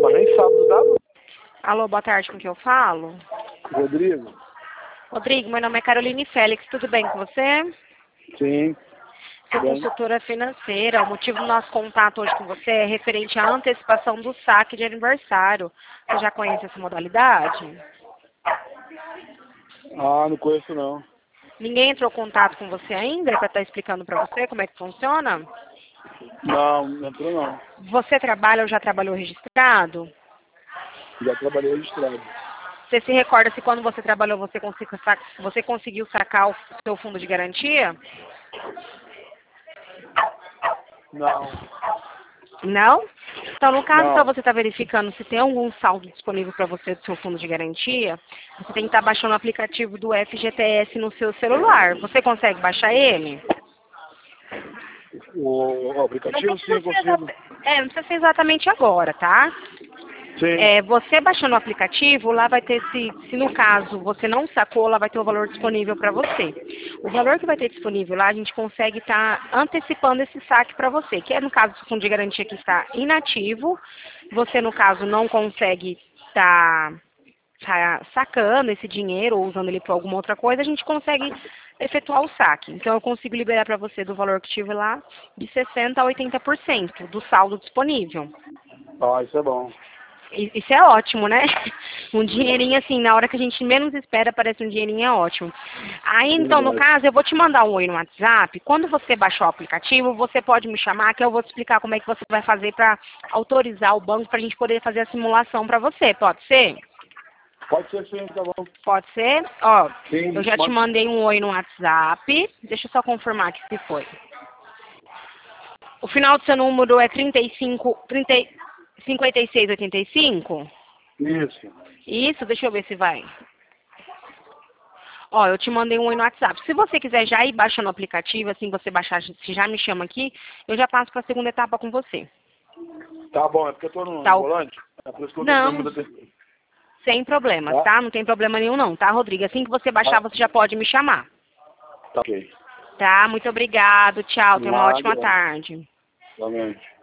mas nem sábado dava. Alô, boa tarde, com quem eu falo? Rodrigo? Rodrigo, meu nome é Caroline Félix, tudo bem com você? Sim. Sou Bem. consultora financeira. O motivo do nosso contato hoje com você é referente à antecipação do saque de aniversário. Você já conhece essa modalidade? Ah, não conheço não. Ninguém entrou em contato com você ainda para estar explicando para você como é que funciona? Não, não entrou não. Você trabalha ou já trabalhou registrado? Já trabalhei registrado. Você se recorda se quando você trabalhou você conseguiu sacar o seu fundo de garantia? Não. Não? Então, no caso, para Não. você estar verificando se tem algum saldo disponível para você do seu fundo de garantia, você tem que estar baixando o aplicativo do FGTS no seu celular. Você consegue baixar ele? O Não aplicativo precisa sim, ser, consigo. não precisa ser exatamente agora, tá? Sim. Você baixando o aplicativo, lá vai ter, se no caso você não sacou, lá vai ter o valor disponível para você. O valor que vai ter disponível lá, a gente consegue estar antecipando esse saque para você, que é no caso do fundo de garantia que está inativo, você no caso não consegue estar sacando esse dinheiro ou usando ele para alguma outra coisa, a gente consegue efetuar o saque. Então eu consigo liberar para você do valor que tive lá de 60% a 80% do saldo disponível. Ah, isso é bom. Isso é ótimo, né? Um dinheirinho assim, na hora que a gente menos espera, parece um dinheirinho é ótimo. Aí, então, no Verdade. caso, eu vou te mandar um oi no WhatsApp. Quando você baixar o aplicativo, você pode me chamar, que eu vou te explicar como é que você vai fazer para autorizar o banco para a gente poder fazer a simulação para você. Pode ser? Pode ser sim, tá bom. Pode ser? Ó, Sim, eu já te mandei um oi no WhatsApp. Deixa eu só confirmar que se foi. O final do seu número é 5685? Isso. Isso, deixa eu ver se vai. Ó, eu te mandei um oi no WhatsApp. Se você quiser já ir baixando o aplicativo, assim você baixar, se já me chama aqui, eu já passo para a segunda etapa com você. Tá bom, é porque eu tô no Tá? volante. É por isso que eu tô Não, muita atenção. sem problemas, Tá? tá? Não tem problema nenhum não, tá, Rodrigo? Assim que você baixar, Tá, você já pode me chamar. tá ok. Tá? Muito obrigado, tchau, tenha uma ótima Nada. tarde. Realmente.